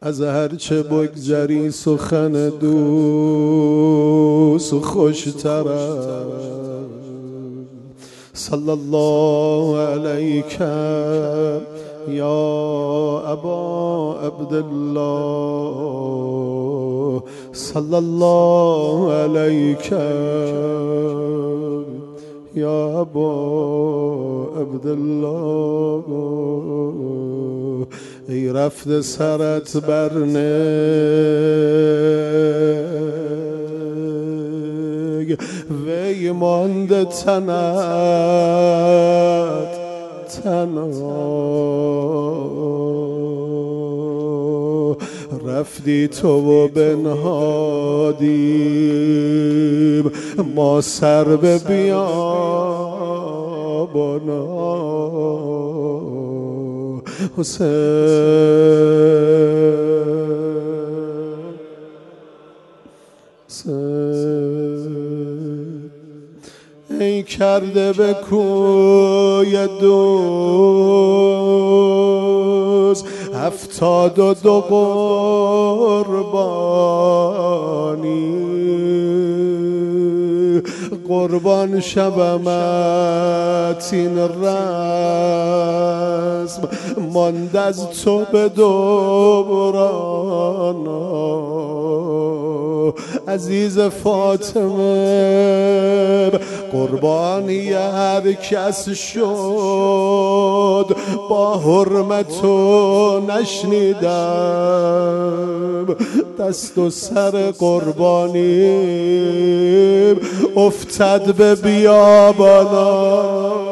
از هرچه بگذری سخن دوست خوشتر است. صلی الله علیک یا ابا عبدالله، صلی الله علیک یا ابا عبدالله. ای رفته سرت بر نگ، وی مانده تنت تنها. رفتی تو و بنهادیم ما سر به بیابانا. حسین ای کرده به کوی دوست 72 قربانی، قربان شبمت این رسم ماند از تو به دورانا. عزیز فاطمه قربانی هر کس شد با حرمتو نشنیدم، دست و سر قربانی افتد به بیابانا.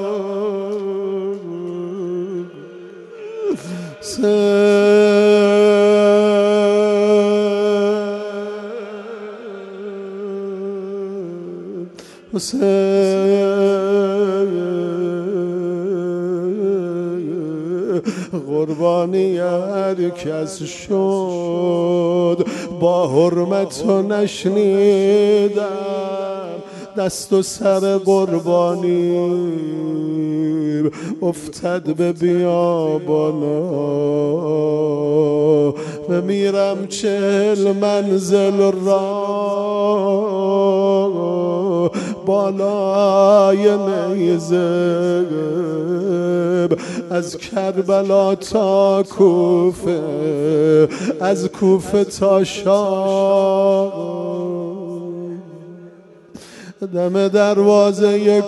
قربانی هر کس شد با حرمتو نشنیدم، دست و سر قربانی افتد به بیابانا. بمیرم 40 منزل را بالای نیزه، از کربلا تا کوفه، از کوفه تا شام. دم دروازه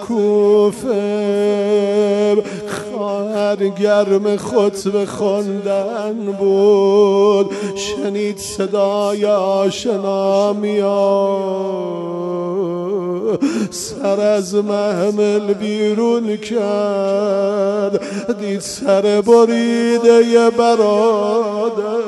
کوفه خواهر گرم خطبه خواندن بود، شنید صدای آشنا میاد، سر از محمل بیرون کرد، دید سر بریده ی برادر.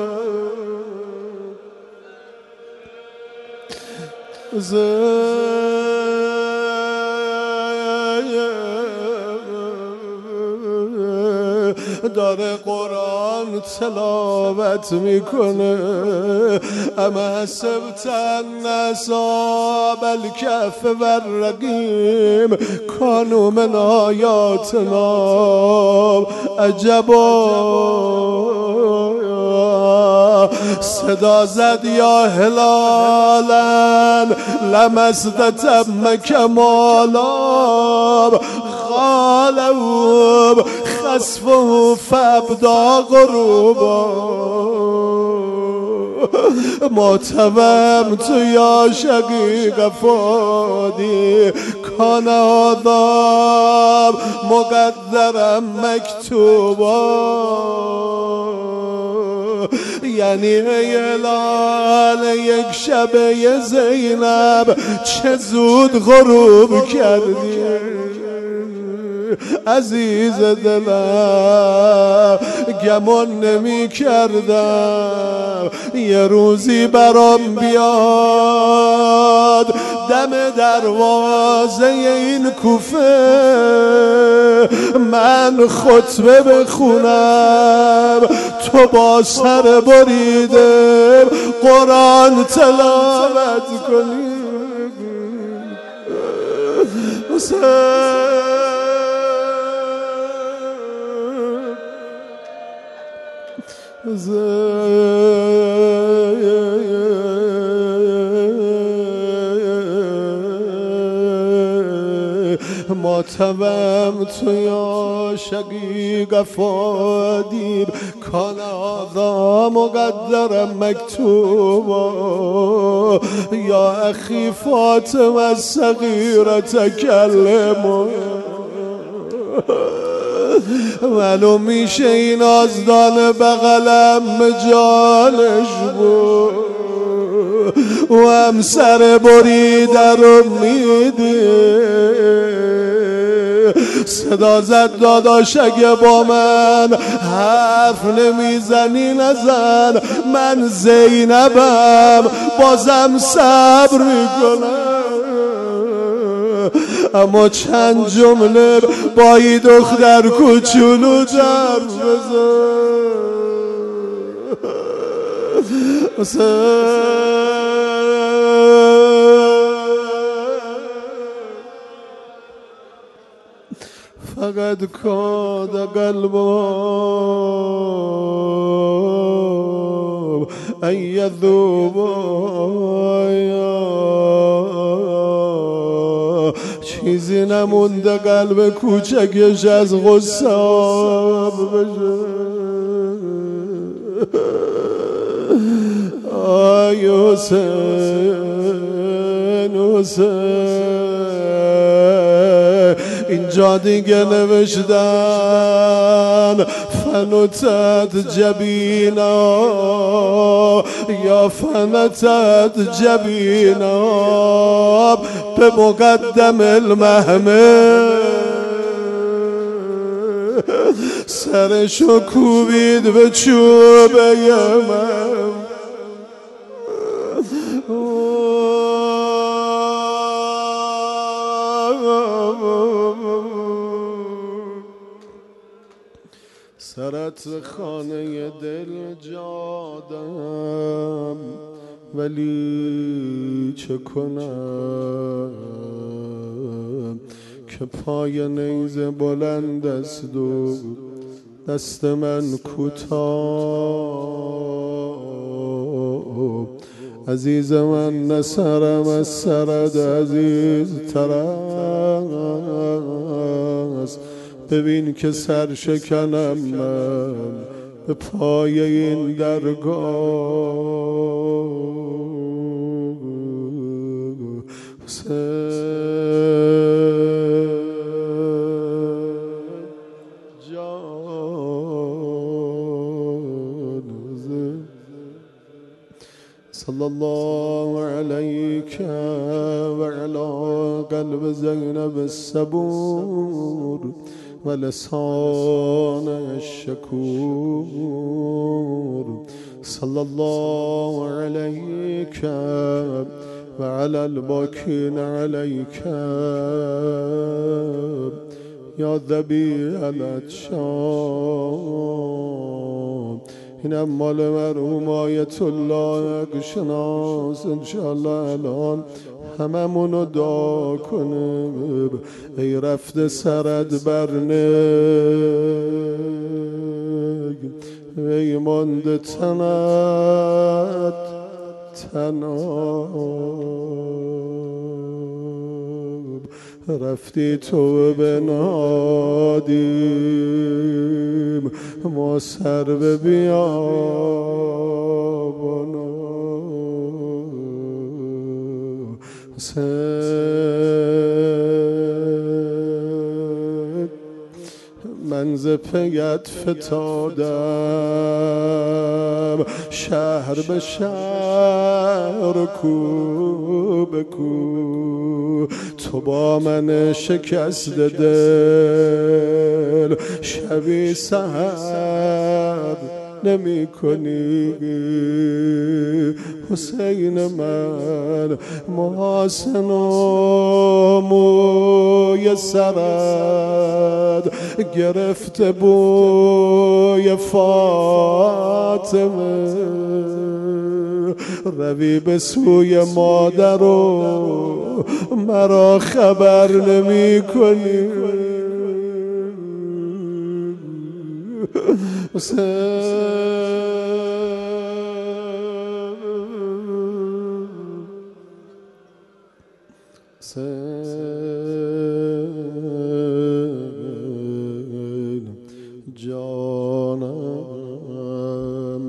داره قرآن تلاوت میکنه. اما حسبت ان اصحاب الکهف والرقیم کانوا من آیاتنا عجبا. صدا زد یا هلالا لمست تم کمالا، غالب خسفه فابدا غروبا. معتبم تو یا شقیق فادی کان هذا مقدرم مکتوبا. یعنی ای هلال یک شبه زینب چه زود غروب کردی، عزیز دلم گمان نمی کردم یه روزی برام بیاد دم دروازه این کوفه من خطبه بخونم، تو با سر بریده قرآن تلاوت کنی. حسین متوم تو یا شقیق افادیم کان هذا مقدرم مکتوبا یا اخی فاطمه الصغیره تکلم معلوم میشه این آزدان بغلم مجالش بود و هم سر بریده رو میده صدا زد داداش اگه با من حرف نمیزنی نزن من زینبم بازم صبر میکنم اما چند جمله با این دختر کوچولو در بزن فقط کاد قلبم ان یذوب چیزی نمونده قلب کوچکش از غصه آب بشه آی حسین اینجا دیگه نوشتن فنتت جبینا یا فنتت جبینا به مقدم المهمه سرشو کوبید به چوبه من سرت خانه دل جادم ولی چه کنم که پای نیزه بلند است و دست من کوتاه عزیز من نسرم از سرد عزیز تر است ببین که سر شکنم من به پای این درگاه صلى الله عليك وعلى قلب زينب الصبور ولسان الشكور صلى الله عليك وعلى الباكين عليك يا ذبيح العطشان اینم مال مرحوم آیت الله شناس انشاءالله الان هممونو دعا کنه ای رفته سرد برنگ ای مانده تنت تناب رفتی تو بنادیم ما سر به بیابانا من ز پیت فتادم شهر به شهر کو به کو تو با من شکست دل شبی سحر نمی کنی حسین من محاسن و موی سرد گرفته بوی فاطمه روی به سوی مادر و مرا خبر نمی کنی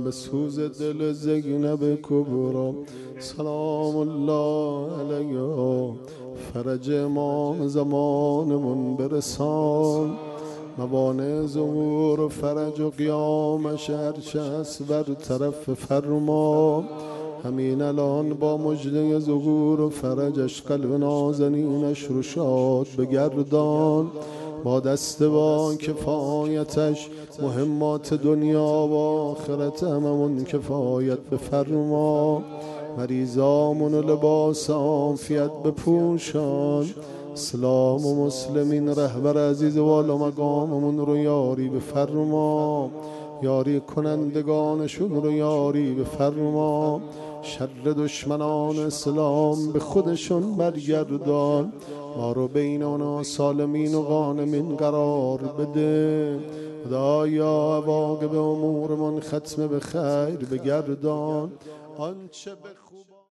به سوز دل زینب کبرا سلام الله علیه. فرج امام زمانمون برسان، موانع ظهور و فرج و قیامش هرچه است بر طرف فرما. همین الان با مژده ظهور و فرجش قلب نازنینش رو شاد بگردان، با دست با کفایتش مهمات دنیا و آخرت هممون کفایت بفرما. مریضامون و لباس عافیت بپوشان، اسلام و مسلمین رهبر عزیز والا مقاممون رو یاری بفرما، یاری کنندگانشون رو یاری بفرما. شر دشمنان اسلام به خودشون برگردان، ما رو بین اونا سالمین و غانمین قرار بده. خدایا عواقب امورمون ختم به خیر بگردان، آنچه به خوب